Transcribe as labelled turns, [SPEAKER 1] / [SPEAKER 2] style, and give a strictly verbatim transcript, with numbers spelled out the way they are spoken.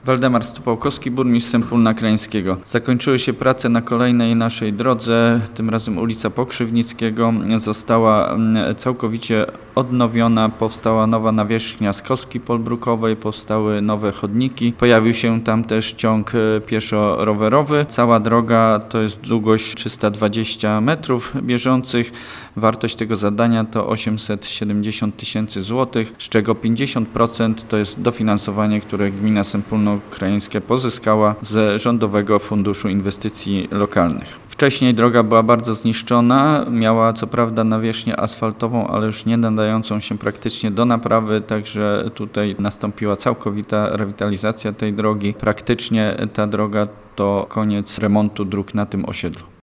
[SPEAKER 1] Waldemar Stupałkowski, burmistrz Sępólna Krajeńskiego. Zakończyły się prace na kolejnej naszej drodze, tym razem ulica Pokrzywnickiego. Została całkowicie odnowiona, powstała nowa nawierzchnia z kostki polbrukowej, powstały nowe chodniki. Pojawił się tam też ciąg pieszo-rowerowy. Cała droga to jest długość trzysta dwadzieścia metrów bieżących. Wartość tego zadania to osiemset siedemdziesiąt tysięcy złotych, z czego pięćdziesiąt procent to jest dofinansowanie, które gmina Sępólno-Krajeńska pozyskała z Rządowego Funduszu Inwestycji Lokalnych. Wcześniej droga była bardzo zniszczona, miała co prawda nawierzchnię asfaltową, ale już nie nadającą się praktycznie do naprawy, także tutaj nastąpiła całkowita rewitalizacja tej drogi. Praktycznie ta droga to koniec remontu dróg na tym osiedlu.